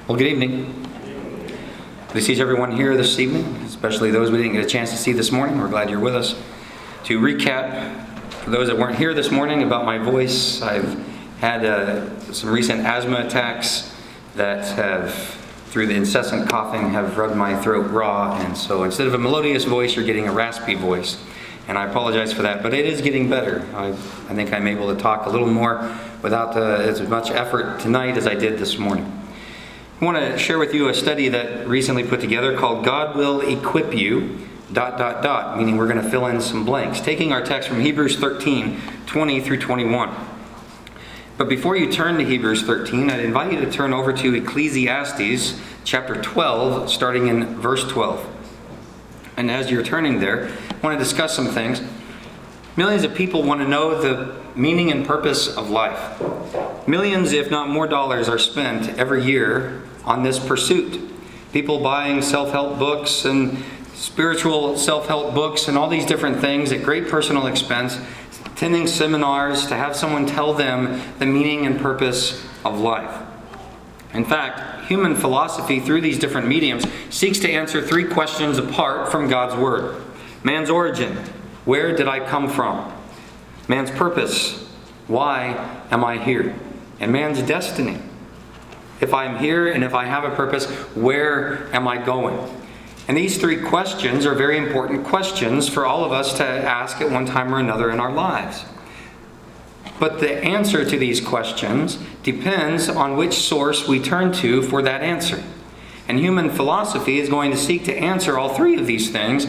Well, good evening. Good to see everyone here this evening, especially those we didn't get a chance to see this morning. We're glad you're with us. To recap, for those that weren't here this morning, about my voice, I've had some recent asthma attacks that have, through the incessant coughing, have rubbed my throat raw. And so instead of a melodious voice, you're getting a raspy voice. And I apologize for that, but it is getting better. I think I'm able to talk a little more without as much effort tonight as I did this morning. I want to share with you a study that recently put together called God Will Equip You, ... meaning we're going to fill in some blanks, taking our text from Hebrews 13, 20 through 21. But before you turn to Hebrews 13, I'd invite you to turn over to Ecclesiastes chapter 12, starting in verse 12. And as you're turning there, I want to discuss some things. Millions of people want to know the meaning and purpose of life. Millions, if not more, dollars are spent every year on this pursuit. People buying self-help books and spiritual self-help books and all these different things at great personal expense, attending seminars to have someone tell them the meaning and purpose of life. In fact, human philosophy through these different mediums seeks to answer three questions apart from God's Word. Man's origin, where did I come from? Man's purpose, why am I here? And man's destiny, if I'm here and if I have a purpose, where am I going? And these three questions are very important questions for all of us to ask at one time or another in our lives. But the answer to these questions depends on which source we turn to for that answer. And human philosophy is going to seek to answer all three of these things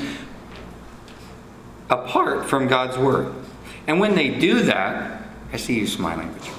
apart from God's Word. And when they do that, I see you smiling, Richard.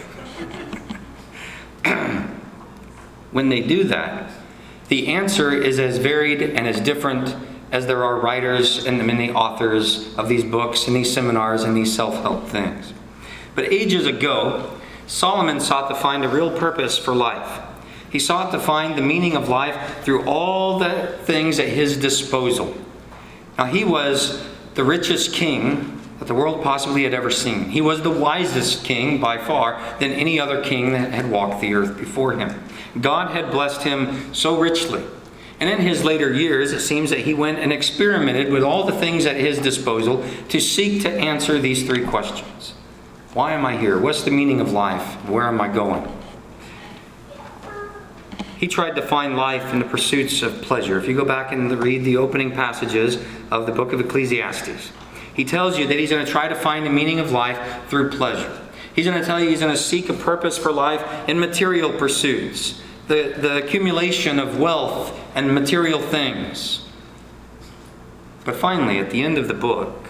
When they do that, the answer is as varied and as different as there are writers and the many authors of these books and these seminars and these self-help things. But ages ago, Solomon sought to find a real purpose for life. He sought to find the meaning of life through all the things at his disposal. Now, he was the richest king that the world possibly had ever seen. He was the wisest king by far than any other king that had walked the earth before him. God had blessed him so richly. And in his later years, it seems that he went and experimented with all the things at his disposal to seek to answer these three questions. Why am I here? What's the meaning of life? Where am I going? He tried to find life in the pursuits of pleasure. If you go back and read the opening passages of the book of Ecclesiastes, he tells you that he's going to try to find the meaning of life through pleasure. He's going to tell you he's going to seek a purpose for life in material pursuits, the accumulation of wealth and material things. But finally, at the end of the book,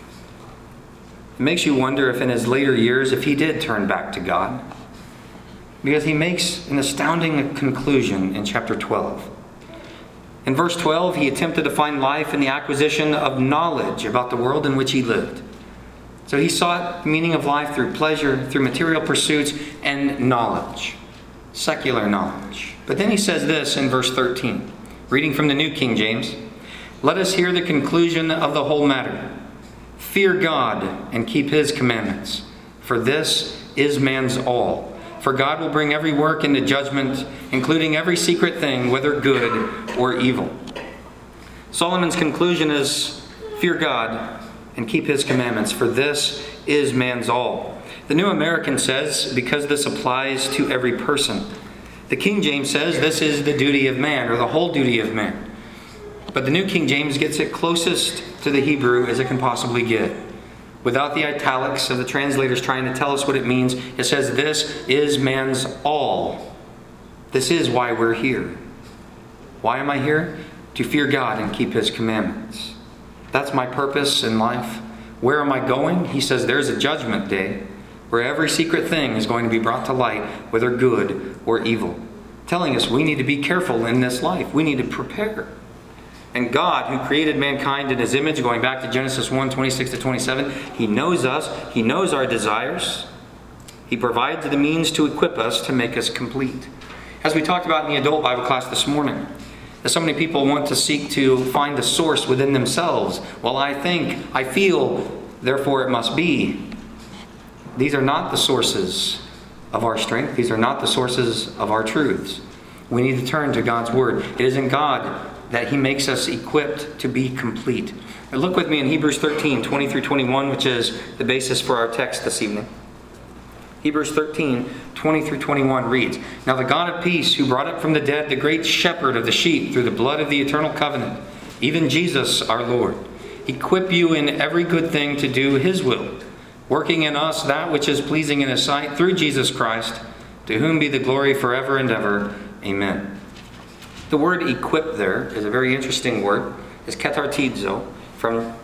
it makes you wonder if in his later years, if he did turn back to God. Because he makes an astounding conclusion in chapter 12. In verse 12, he attempted to find life in the acquisition of knowledge about the world in which he lived. So he sought the meaning of life through pleasure, through material pursuits, and knowledge. Secular knowledge. But then he says this in verse 13, reading from the New King James, "Let us hear the conclusion of the whole matter. Fear God and keep His commandments, for this is man's all. For God will bring every work into judgment, including every secret thing, whether good or evil." Solomon's conclusion is, fear God and keep His commandments, for this is man's all. The New American says, because this applies to every person. The King James says, this is the duty of man, or the whole duty of man. But the New King James gets it closest to the Hebrew as it can possibly get. Without the italics of the translators trying to tell us what it means, it says, this is man's all. This is why we're here. Why am I here? To fear God and keep His commandments. That's my purpose in life. Where am I going? He says there's a judgment day where every secret thing is going to be brought to light, whether good or evil. Telling us we need to be careful in this life. We need to prepare. And God, who created mankind in His image, going back to Genesis 1, 26 to 27, He knows us. He knows our desires. He provides the means to equip us to make us complete. As we talked about in the adult Bible class this morning, that so many people want to seek to find the source within themselves. Well, I think, I feel, therefore it must be. These are not the sources of our strength. These are not the sources of our truths. we need to turn to God's Word. It is in God that He makes us equipped to be complete. Now look with me in Hebrews 13, 20 through 21, which is the basis for our text this evening. Hebrews 13, 20 through 21 reads, "Now the God of peace, who brought up from the dead the great shepherd of the sheep through the blood of the eternal covenant, even Jesus our Lord, equip you in every good thing to do His will, working in us that which is pleasing in His sight through Jesus Christ, to whom be the glory forever and ever. Amen." The word equip there is a very interesting word. It's katartizo from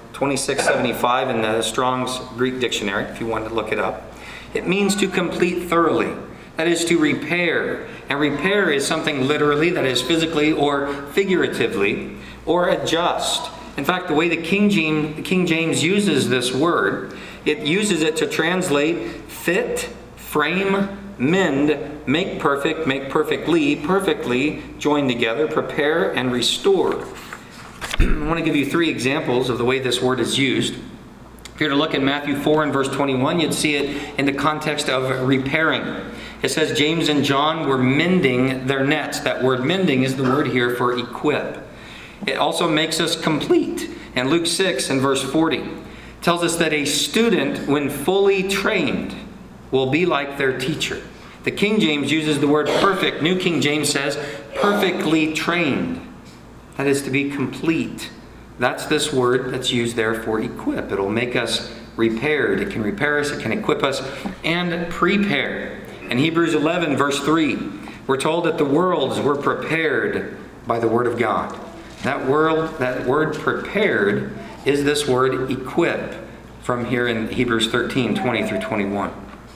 2675 in the Strong's Greek Dictionary, if you wanted to look it up. It means to complete thoroughly. That is to repair. And repair is something literally, that is physically or figuratively, or adjust. In fact, the way the King James uses this word, it uses it to translate fit, frame, mend, make perfectly, perfectly, join together, prepare, and restore. I want to give you 3 examples of the way this word is used. If you were to look at Matthew 4 and verse 21, you'd see it in the context of repairing. It says James and John were mending their nets. That word mending is the word here for equip. It also makes us complete. And Luke 6 and verse 40 tells us that a student, when fully trained, will be like their teacher. The King James uses the word perfect. New King James says perfectly trained. That is to be complete. That's this word that's used there for equip. It'll make us repaired. It can repair us, it can equip us, and prepare. In Hebrews 11, verse 3, we're told that the worlds were prepared by the Word of God. That word prepared is this word equip from here in Hebrews 13, 20 through 21.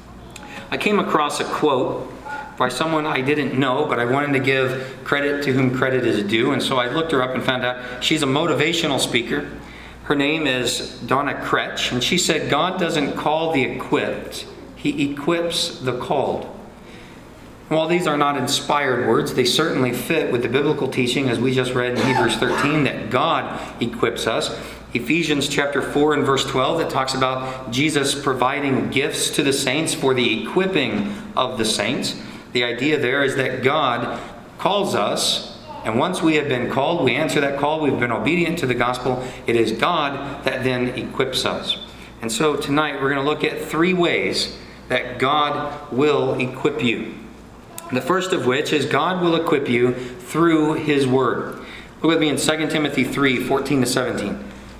I came across a quote by someone I didn't know, but I wanted to give credit to whom credit is due. And so I looked her up and found out she's a motivational speaker. Her name is Donna Kretsch. And she said, God doesn't call the equipped. He equips the called. While these are not inspired words, they certainly fit with the biblical teaching, as we just read in Hebrews 13, that God equips us. Ephesians chapter 4 and verse 12, that talks about Jesus providing gifts to the saints for the equipping of the saints. The idea there is that God calls us, and once we have been called, we answer that call, we've been obedient to the gospel, it is God that then equips us. And so tonight we're going to look at 3 ways that God will equip you. The first of which is God will equip you through His Word. Look with me in 2 Timothy 3, 14 to 17.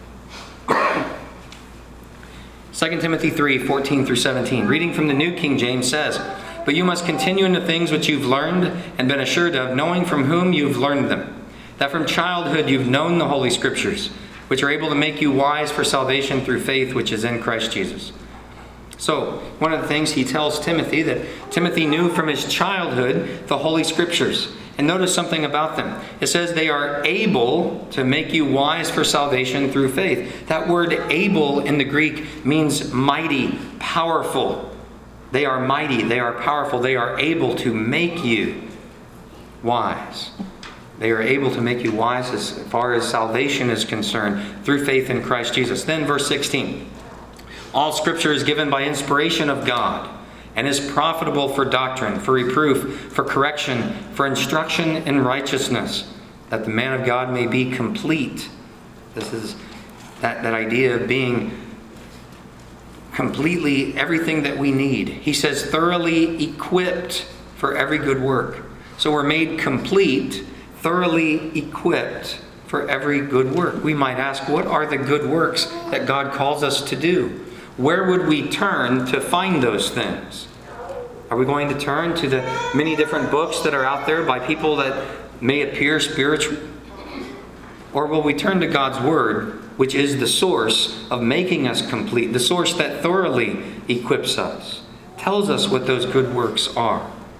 2 Timothy 3, 14 through 17. Reading from the New King James says, "But you must continue in the things which you've learned and been assured of, knowing from whom you've learned them. That from childhood you've known the Holy Scriptures, which are able to make you wise for salvation through faith which is in Christ Jesus." So, one of the things he tells Timothy, that Timothy knew from his childhood the Holy Scriptures. And notice something about them. It says they are able to make you wise for salvation through faith. That word able in the Greek means mighty, powerful. They are mighty, they are powerful, they are able to make you wise. They are able to make you wise as far as salvation is concerned through faith in Christ Jesus. Then verse 16. "All Scripture is given by inspiration of God and is profitable for doctrine, for reproof, for correction, for instruction in righteousness, that the man of God may be complete." This is that idea of being completely everything that we need. He says thoroughly equipped for every good work. So we're made complete, thoroughly equipped for every good work. We might ask, what are the good works that God calls us to do? Where would we turn to find those things? Are we going to turn to the many different books that are out there by people that may appear spiritual? Or will we turn to God's Word, which is the source of making us complete, the source that thoroughly equips us, tells us what those good works are?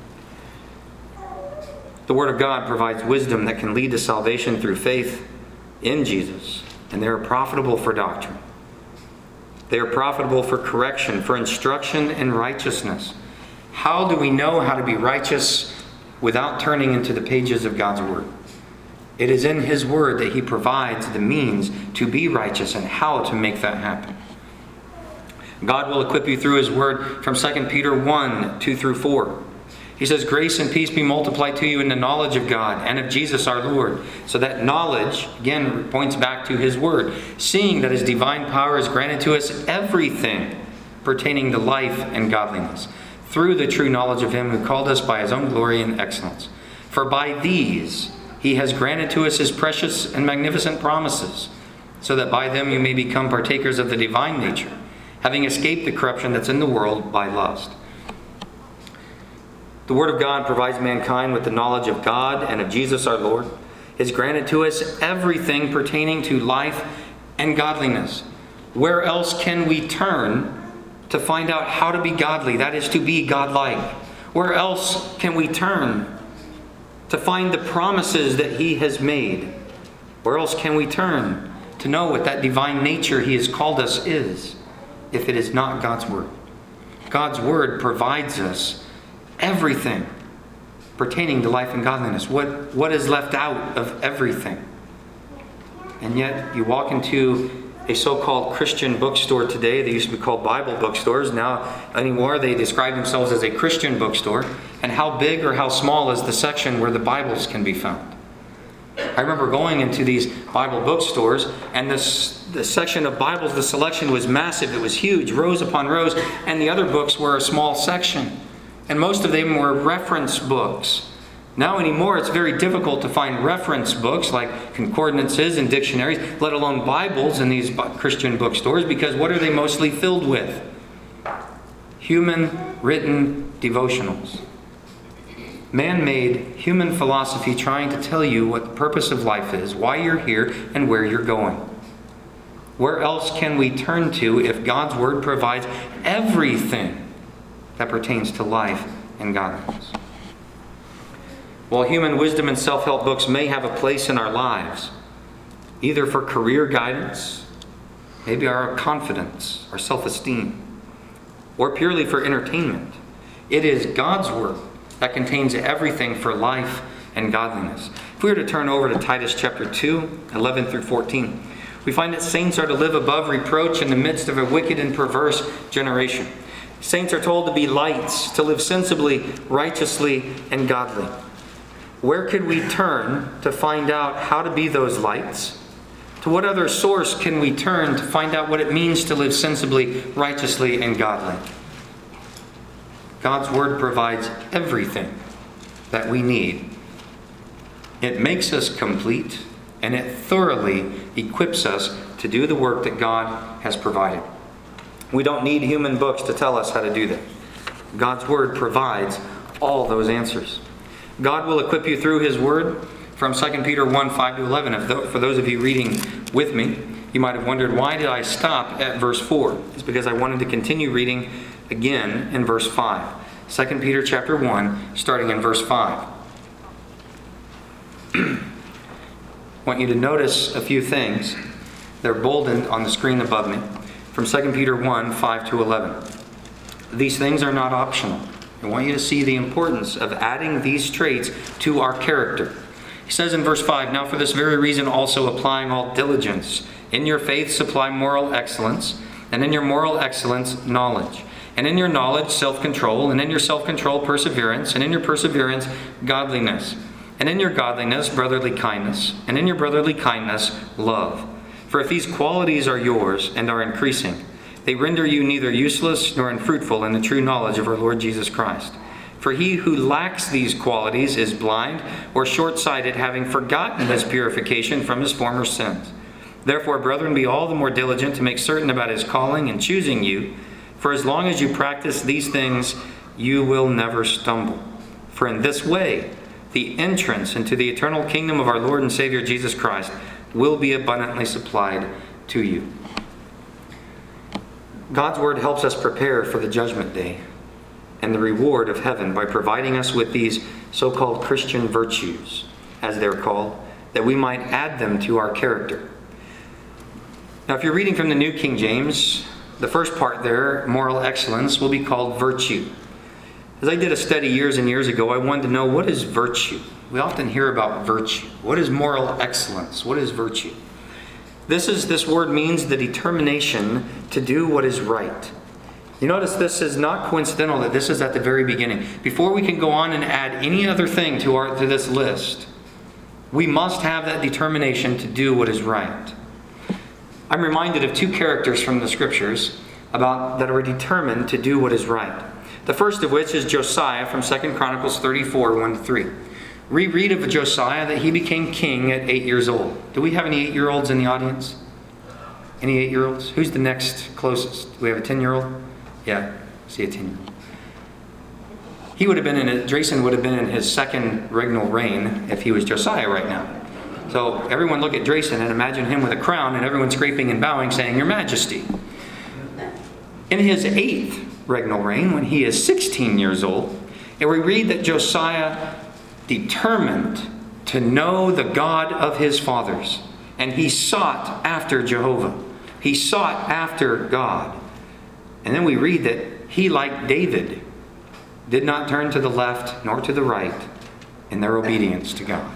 The Word of God provides wisdom that can lead to salvation through faith in Jesus, and they are profitable for doctrine. They are profitable for correction, for instruction in righteousness. How do we know how to be righteous without turning into the pages of God's Word? It is in His Word that He provides the means to be righteous and how to make that happen. God will equip you through His Word from 2 Peter 1, 2 through 4. He says, grace and peace be multiplied to you in the knowledge of God and of Jesus our Lord. So that knowledge, again, points back to his word. Seeing that his divine power has granted to us everything pertaining to life and godliness, through the true knowledge of him who called us by his own glory and excellence. For by these he has granted to us his precious and magnificent promises, so that by them you may become partakers of the divine nature, having escaped the corruption that's in the world by lust. The Word of God provides mankind with the knowledge of God and of Jesus our Lord. It has granted to us everything pertaining to life and godliness. Where else can we turn to find out how to be godly? That is, to be godlike. Where else can we turn to find the promises that he has made? Where else can we turn to know what that divine nature he has called us is, if it is not God's Word? God's Word provides us everything pertaining to life and godliness. What is left out of everything? And yet you walk into a so-called Christian bookstore today. They used to be called Bible bookstores. Now anymore they describe themselves as a Christian bookstore. And how big or how small is the section where the Bibles can be found? I remember going into these Bible bookstores, and the section of Bibles, the selection was massive. It was huge, rows upon rows, and the other books were a small section. And most of them were reference books. Now anymore, it's very difficult to find reference books like concordances and dictionaries, let alone Bibles in these Christian bookstores, because what are they mostly filled with? Human written devotionals. Man-made human philosophy trying to tell you what the purpose of life is, why you're here, and where you're going. Where else can we turn to if God's Word provides everything that pertains to life and godliness? While human wisdom and self-help books may have a place in our lives, either for career guidance, maybe our confidence, our self-esteem, or purely for entertainment, it is God's Word that contains everything for life and godliness. If we were to turn over to Titus chapter 2, 11 through 14, we find that saints are to live above reproach in the midst of a wicked and perverse generation. Saints are told to be lights, to live sensibly, righteously, and godly. Where could we turn to find out how to be those lights? To what other source can we turn to find out what it means to live sensibly, righteously, and godly? God's Word provides everything that we need. It makes us complete, and it thoroughly equips us to do the work that God has provided. We don't need human books to tell us how to do that. God's Word provides all those answers. God will equip you through His Word. From 2 Peter 1, 5 to 11. For those of you reading with me, you might have wondered, why did I stop at verse 4? It's because I wanted to continue reading again in verse 5. 2 Peter chapter 1, starting in verse 5. I want you to notice a few things. They're bolded on the screen above me. From 2 Peter 1, 5 to 11. These things are not optional. I want you to see the importance of adding these traits to our character. He says in verse 5, now for this very reason also applying all diligence. In your faith supply moral excellence, and in your moral excellence knowledge. And in your knowledge self-control, and in your self-control perseverance, and in your perseverance godliness. And in your godliness brotherly kindness, and in your brotherly kindness love. For if these qualities are yours and are increasing, they render you neither useless nor unfruitful in the true knowledge of our Lord Jesus Christ. For he who lacks these qualities is blind or short-sighted, having forgotten his purification from his former sins. Therefore, brethren, be all the more diligent to make certain about his calling and choosing you. For as long as you practice these things, you will never stumble. For in this way, the entrance into the eternal kingdom of our Lord and Savior Jesus Christ will be abundantly supplied to you. God's Word helps us prepare for the judgment day and the reward of heaven by providing us with these so-called Christian virtues, as they're called, that we might add them to our character. Now, if you're reading from the New King James, the first part there, moral excellence, will be called virtue. As I did a study years and years ago, I wanted to know, what is virtue? We often hear about virtue. What is moral excellence? What is virtue? This word means the determination to do what is right. You notice this is not coincidental that this is at the very beginning. Before we can go on and add any other thing to this list, we must have that determination to do what is right. I'm reminded of two characters from the Scriptures that are determined to do what is right. The first of which is Josiah from 2 Chronicles 34, 1-3. We read of Josiah that he became king at 8 years old. Do we have any 8-year-olds in the audience? Any 8-year-olds? Who's the next closest? Do we have a 10-year-old? Yeah, see a 10-year-old. Drayson would have been in his second regnal reign if he was Josiah right now. So everyone look at Drayson and imagine him with a crown and everyone scraping and bowing saying, Your Majesty. In his 8th regnal reign, when he is 16 years old, and we read that Josiah determined to know the God of his fathers, and he sought after Jehovah. He sought after God. And then we read that he, like David, did not turn to the left nor to the right in their obedience to God.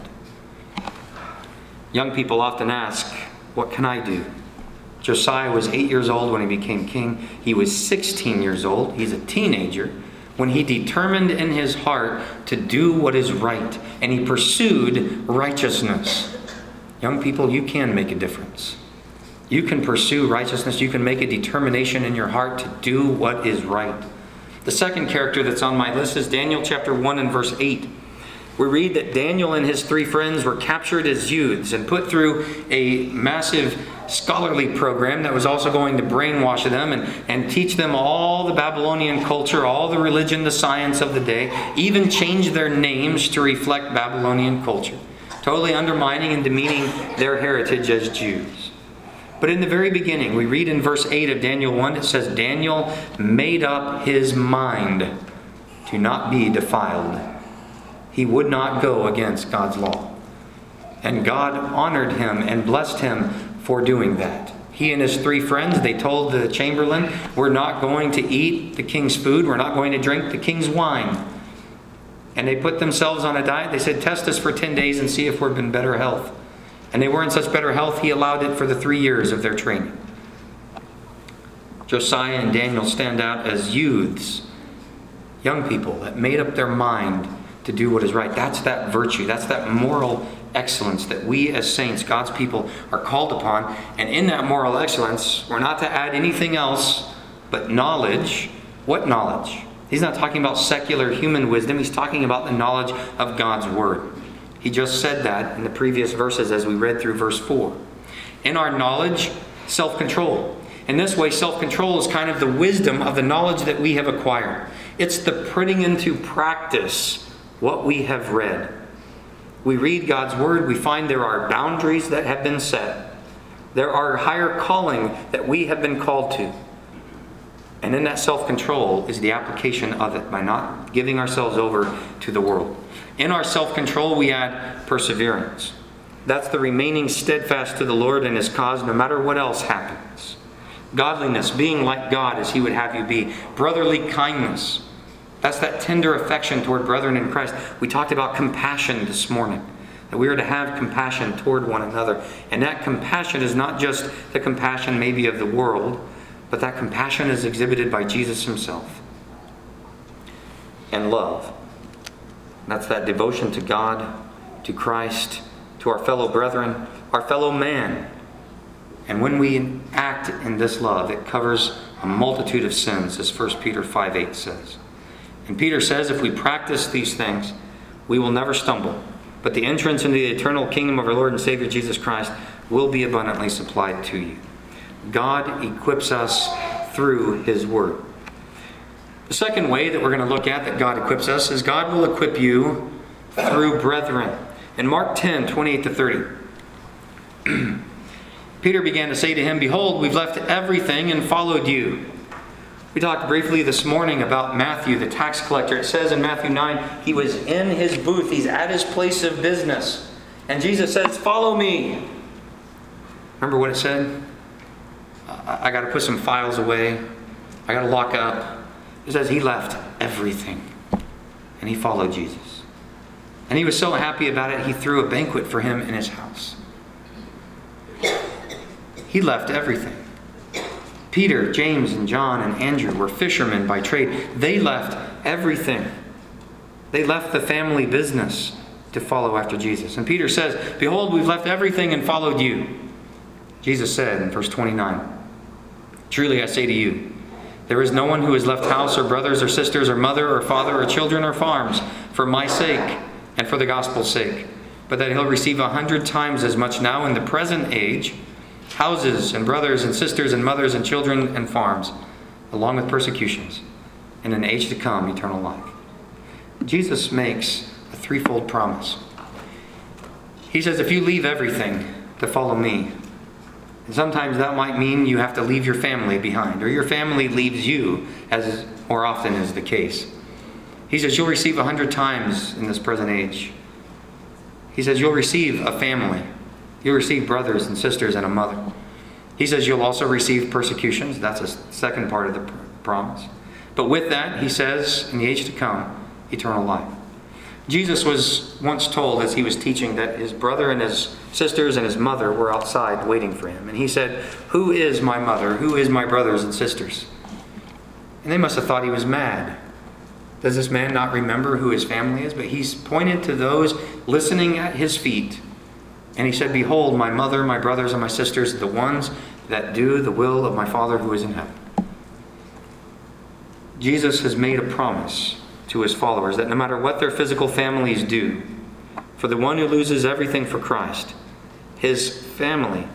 Young people often ask, what can I do? Josiah was 8 years old when he became king. He was 16 years old. He's a teenager when he determined in his heart to do what is right. And he pursued righteousness. Young people, you can make a difference. You can pursue righteousness. You can make a determination in your heart to do what is right. The second character that's on my list is Daniel chapter 1 and verse 8. We read that Daniel and his 3 friends were captured as youths and put through a massive scholarly program that was also going to brainwash them and teach them all the Babylonian culture, all the religion, the science of the day, even change their names to reflect Babylonian culture, totally undermining and demeaning their heritage as Jews. But in the very beginning, we read in verse 8 of Daniel 1, it says, Daniel made up his mind to not be defiled. He would not go against God's law. And God honored him and blessed him for doing that. He and his 3 friends, they told the chamberlain, we're not going to eat the king's food. We're not going to drink the king's wine. And they put themselves on a diet. They said, test us for 10 days and see if we're in better health. And they were in such better health, he allowed it for the 3 years of their training. Josiah and Daniel stand out as youths, young people that made up their mind to do what is right. That's that virtue. That's that moral excellence that we as saints, God's people, are called upon. And in that moral excellence, we're not to add anything else but knowledge. What knowledge? He's not talking about secular human wisdom. He's talking about the knowledge of God's Word. He just said that in the previous verses as we read through verse 4. In our knowledge, self-control. In this way, self-control is kind of the wisdom of the knowledge that we have acquired. It's the putting into practice what we have read. We read God's Word, we find there are boundaries that have been set. There are higher calling that we have been called to. And in that self-control is the application of it by not giving ourselves over to the world. In our self-control, we add perseverance. That's the remaining steadfast to the Lord and His cause no matter what else happens. Godliness, being like God as He would have you be. Brotherly kindness. That's that tender affection toward brethren in Christ. We talked about compassion this morning. That we are to have compassion toward one another. And that compassion is not just the compassion maybe of the world, but that compassion is exhibited by Jesus Himself. And love. That's that devotion to God, to Christ, to our fellow brethren, our fellow man. And when we act in this love, it covers a multitude of sins, as 1 Peter 5:8 says. And Peter says if we practice these things, we will never stumble. But the entrance into the eternal kingdom of our Lord and Savior Jesus Christ will be abundantly supplied to you. God equips us through His Word. The second way that we're going to look at that God equips us is God will equip you through brethren. In Mark 10:28-30, Peter began to say to him, Behold, we've left everything and followed you. We talked briefly this morning about Matthew, the tax collector. It says in Matthew 9, he was in his booth. He's at his place of business. And Jesus says, follow me. Remember what it said? I got to put some files away. I got to lock up. It says he left everything. And he followed Jesus. And he was so happy about it, he threw a banquet for him in his house. He left everything. Peter, James, and John, and Andrew were fishermen by trade. They left everything. They left the family business to follow after Jesus. And Peter says, "Behold, we've left everything and followed you." Jesus said in verse 29, "Truly I say to you, there is no one who has left house or brothers or sisters or mother or father or children or farms for my sake and for the gospel's sake, but that he'll receive 100 times as much now in the present age, houses and brothers and sisters and mothers and children and farms, along with persecutions, and in the age to come, eternal life." Jesus makes a threefold promise. He says, if you leave everything to follow me, and sometimes that might mean you have to leave your family behind, or your family leaves you, as more often is the case. He says, you'll receive 100 times in this present age. He says, you'll receive a family. You'll receive brothers and sisters and a mother. He says, you'll also receive persecutions. That's a second part of the promise. But with that, he says, in the age to come, eternal life. Jesus was once told as he was teaching that his brother and his sisters and his mother were outside waiting for him. And he said, "Who is my mother? Who is my brothers and sisters?" And they must have thought he was mad. Does this man not remember who his family is? But he's pointed to those listening at his feet. And he said, "Behold, my mother, my brothers, and my sisters, the ones that do the will of my Father who is in heaven." Jesus has made a promise to his followers that no matter what their physical families do, for the one who loses everything for Christ, his family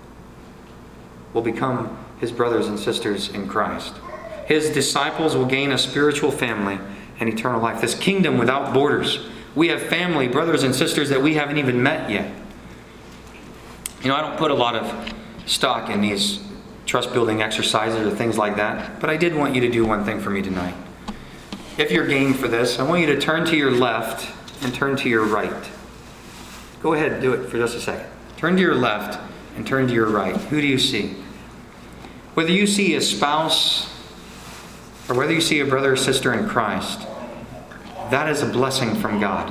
will become his brothers and sisters in Christ. His disciples will gain a spiritual family and eternal life. This kingdom without borders. We have family, brothers and sisters that we haven't even met yet. You know, I don't put a lot of stock in these trust building exercises or things like that, but I did want you to do one thing for me tonight. If you're game for this, I want you to turn to your left and turn to your right. Go ahead and do it for just a second. Turn to your left and turn to your right. Who do you see? Whether you see a spouse or whether you see a brother or sister in Christ, that is a blessing from God.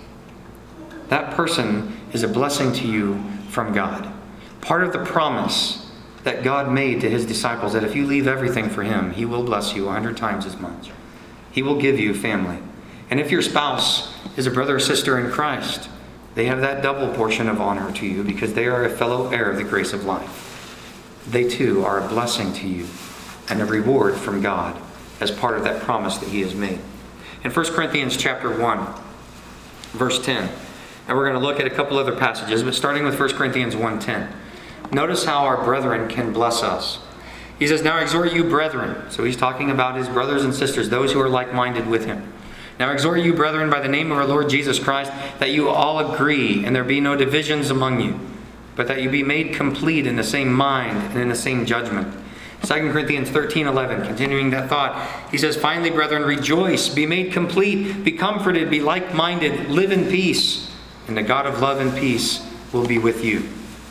That person is a blessing to you from God. Part of the promise that God made to his disciples, that if you leave everything for him, he will bless you 100 times as much. He will give you family. And if your spouse is a brother or sister in Christ, they have that double portion of honor to you because they are a fellow heir of the grace of life. They too are a blessing to you and a reward from God as part of that promise that he has made. In 1 Corinthians chapter 1, verse 10, and we're going to look at a couple other passages, but starting with 1 Corinthians 1:10. Notice how our brethren can bless us. He says, "Now I exhort you, brethren." So he's talking about his brothers and sisters, those who are like-minded with him. "Now I exhort you, brethren, by the name of our Lord Jesus Christ, that you all agree, and there be no divisions among you, but that you be made complete in the same mind and in the same judgment." 2 Corinthians 13:11, continuing that thought, he says, "Finally, brethren, rejoice, be made complete, be comforted, be like-minded, live in peace, and the God of love and peace will be with you."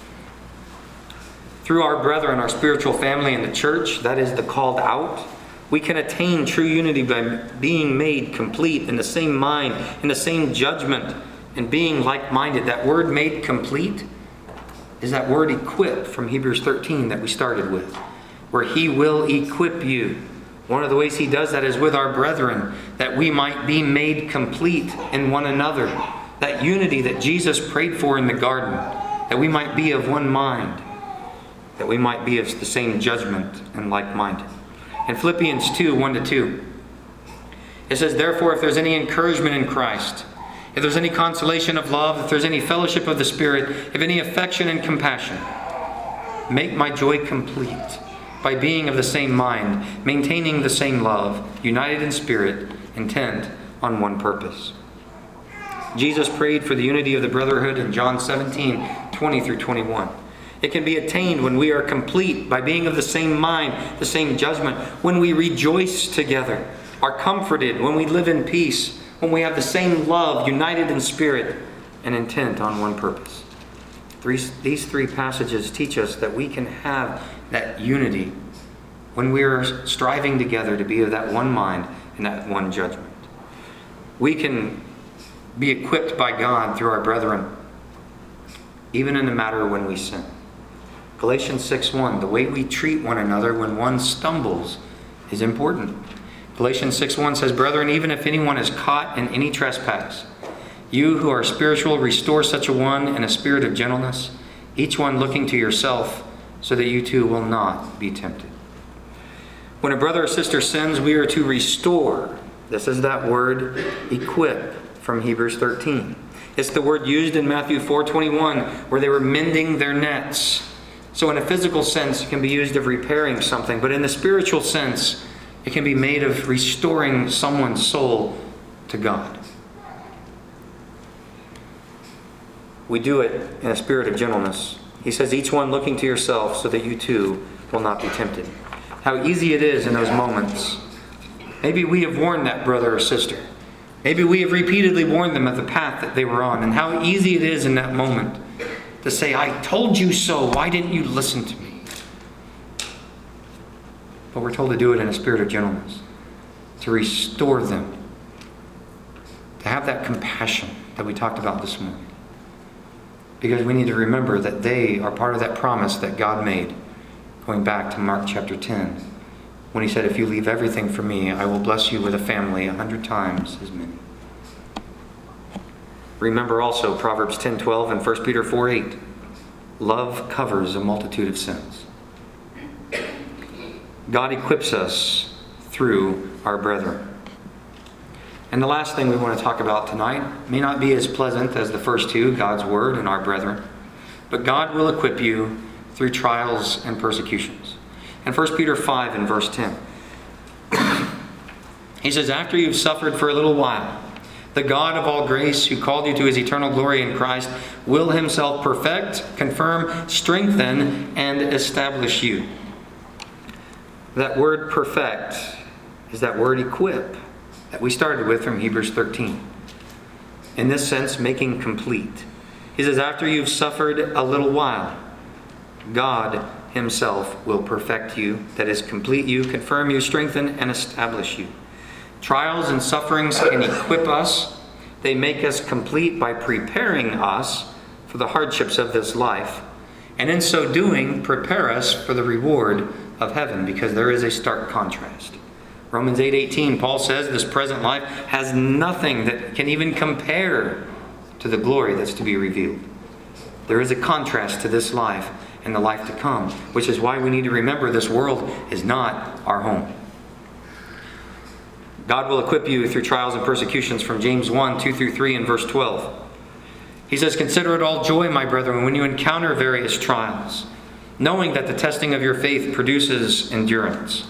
Through our brethren, our spiritual family in the church, that is the called out, we can attain true unity by being made complete in the same mind, in the same judgment, and being like-minded. That word "made complete" is that word "equip" from Hebrews 13 that we started with, where he will equip you. One of the ways he does that is with our brethren, that we might be made complete in one another. That unity that Jesus prayed for in the garden, that we might be of one mind, that we might be of the same judgment and like-minded. In Philippians 2:1-2, it says, "Therefore, if there's any encouragement in Christ, if there's any consolation of love, if there's any fellowship of the Spirit, if any affection and compassion, make my joy complete by being of the same mind, maintaining the same love, united in spirit, intent on one purpose." Jesus prayed for the unity of the brotherhood in John 17:20-21. It can be attained when we are complete by being of the same mind, the same judgment, when we rejoice together, are comforted, when we live in peace, when we have the same love, united in spirit, and intent on one purpose. These three passages teach us that we can have that unity when we are striving together to be of that one mind and that one judgment. We can be equipped by God through our brethren, even in the matter when we sin. Galatians 6:1, the way we treat one another when one stumbles is important. Galatians 6:1 says, "Brethren, even if anyone is caught in any trespass, you who are spiritual, restore such a one in a spirit of gentleness, each one looking to yourself, so that you too will not be tempted." When a brother or sister sins, we are to restore. This is that word equip from Hebrews 13. It's the word used in Matthew 4:21, where they were mending their nets. So in a physical sense, it can be used of repairing something, but in the spiritual sense, it can be made of restoring someone's soul to God. We do it in a spirit of gentleness. He says, each one looking to yourself, so that you too will not be tempted. How easy it is in those moments. Maybe we have warned that brother or sister. Maybe we have repeatedly warned them of the path that they were on, and how easy it is in that moment to say, "I told you so, why didn't you listen to me?" But we're told to do it in a spirit of gentleness, to restore them, to have that compassion that we talked about this morning. Because we need to remember that they are part of that promise that God made, going back to Mark chapter 10, when he said, "If you leave everything for me, I will bless you with a family 100 times as many." Remember also Proverbs 10:12 and 1 Peter 4:8. Love covers a multitude of sins. God equips us through our brethren. And the last thing we want to talk about tonight may not be as pleasant as the first two, God's Word and our brethren, but God will equip you through trials and persecutions. In 1 Peter 5 and verse 10, he says, "After you've suffered for a little while, the God of all grace, who called you to his eternal glory in Christ, will himself perfect, confirm, strengthen, and establish you." That word perfect is that word equip that we started with from Hebrews 13. In this sense, making complete. He says, after you've suffered a little while, God himself will perfect you, that is, complete you, confirm you, strengthen, and establish you. Trials and sufferings can equip us. They make us complete by preparing us for the hardships of this life, and in so doing, prepare us for the reward of heaven, because there is a stark contrast. Romans 8:18, Paul says this present life has nothing that can even compare to the glory that's to be revealed. There is a contrast to this life and the life to come, which is why we need to remember this world is not our home. God will equip you through trials and persecutions from James 1:2-3 and verse 12. He says, "Consider it all joy, my brethren, when you encounter various trials, knowing that the testing of your faith produces endurance."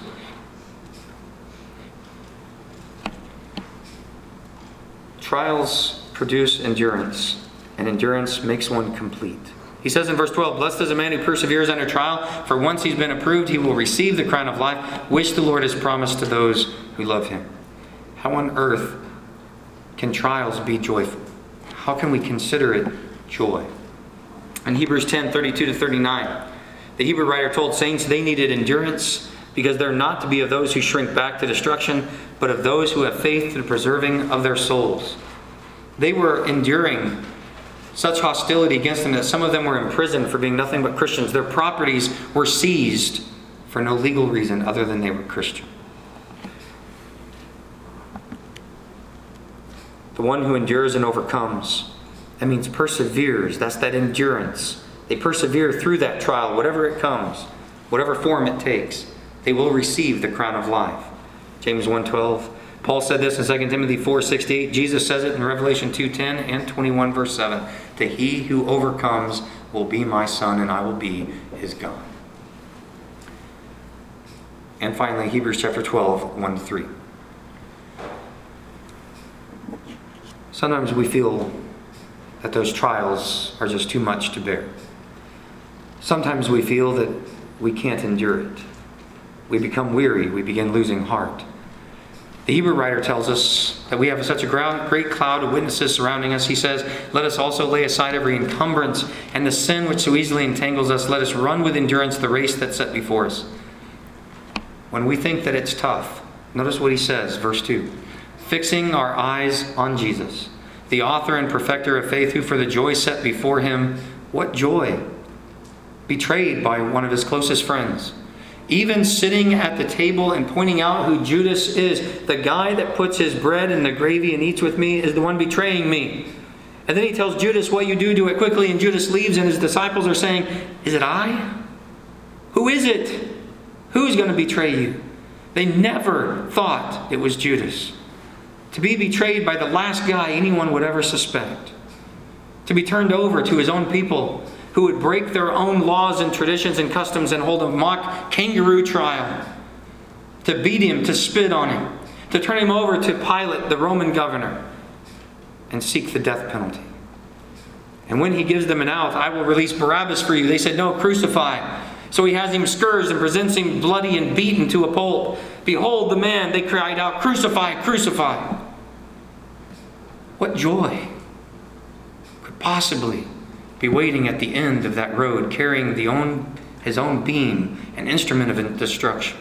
Trials produce endurance, and endurance makes one complete. He says in verse 12, "Blessed is a man who perseveres under trial, for once he's been approved, he will receive the crown of life, which the Lord has promised to those who love him." How on earth can trials be joyful? How can we consider it joy? In Hebrews 10:32-39, the Hebrew writer told saints they needed endurance because they're not to be of those who shrink back to destruction, but of those who have faith to the preserving of their souls. They were enduring such hostility against them that some of them were imprisoned for being nothing but Christians. Their properties were seized for no legal reason other than they were Christian. The one who endures and overcomes, that means perseveres. That's that endurance. They persevere through that trial, whatever it comes, whatever form it takes. They will receive the crown of life. James 1:12. Paul said this in 2 Timothy 4:6-8. Jesus says it in Revelation 2:10 and 21 verse 7. "To he who overcomes will be my son, and I will be his God." And finally, Hebrews chapter 12, 1-3. Sometimes we feel that those trials are just too much to bear. Sometimes we feel that we can't endure it. We become weary. We begin losing heart. The Hebrew writer tells us that we have such a great cloud of witnesses surrounding us. He says, "Let us also lay aside every encumbrance and the sin which so easily entangles us. Let us run with endurance the race that's set before us." When we think that it's tough, notice what he says, verse 2. "Fixing our eyes on Jesus, the author and perfecter of faith, who for the joy set before him," what joy? betrayed by one of his closest friends. Even sitting at the table and pointing out who Judas is. The guy that puts his bread in the gravy and eats with me is the one betraying me. And then he tells Judas, what you do it quickly. And Judas leaves and his disciples are saying, is it I? Who is it? Who's going to betray you? They never thought it was Judas. To be betrayed by the last guy anyone would ever suspect. To be turned over to his own people who would break their own laws and traditions and customs and hold a mock kangaroo trial. To beat him, to spit on him. To turn him over to Pilate, the Roman governor, and seek the death penalty. And when he gives them an out, I will release Barabbas for you. They said, no, crucify. So he has him scourged and presents him bloody and beaten to a pulp. Behold the man, they cried out, crucify, crucify. What joy could possibly be waiting at the end of that road, carrying his own beam, an instrument of destruction?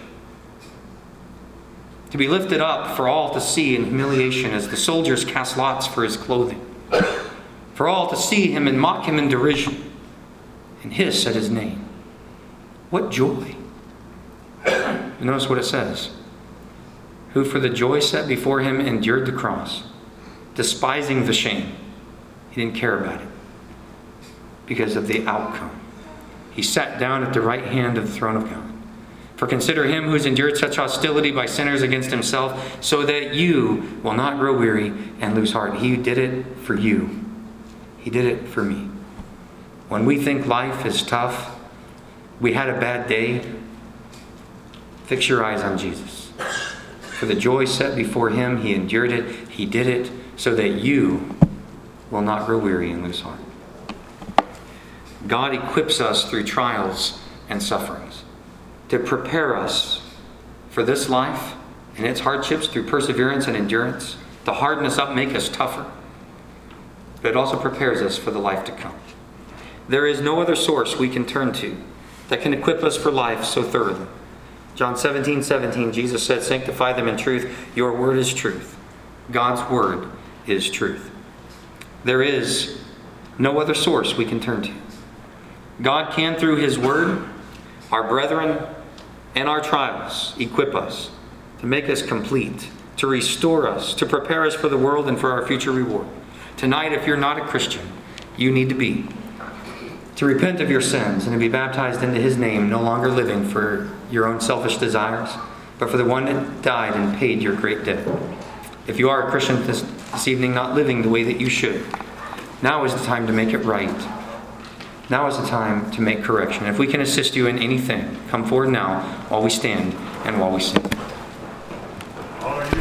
To be lifted up for all to see in humiliation as the soldiers cast lots for his clothing. For all to see him and mock him in derision and hiss at his name. What joy. Notice what it says. Who for the joy set before him endured the cross, despising the shame. He didn't care about it because of the outcome. He sat down at the right hand of the throne of God. For consider him who's endured such hostility by sinners against himself, so that you will not grow weary and lose heart. He did it for you. He did it for me. When we think life is tough, we had a bad day, fix your eyes on Jesus. For the joy set before him, he endured it. He did it so that you will not grow weary and lose heart. God equips us through trials and sufferings to prepare us for this life and its hardships through perseverance and endurance. To harden us up, make us tougher. But it also prepares us for the life to come. There is no other source we can turn to that can equip us for life so thoroughly. John 17:17, Jesus said, sanctify them in truth. Your word is truth. God's word is truth. There is no other source we can turn to. God can, through his word, our brethren, and our trials, equip us to make us complete, to restore us, to prepare us for the world and for our future reward. Tonight, if you're not a Christian, you need to be. To repent of your sins and to be baptized into his name, no longer living for your own selfish desires, but for the one that died and paid your great debt. If you are a Christian this evening, not living the way that you should, now is the time to make it right. Now is the time to make correction. If we can assist you in anything, come forward now while we stand and while we sing.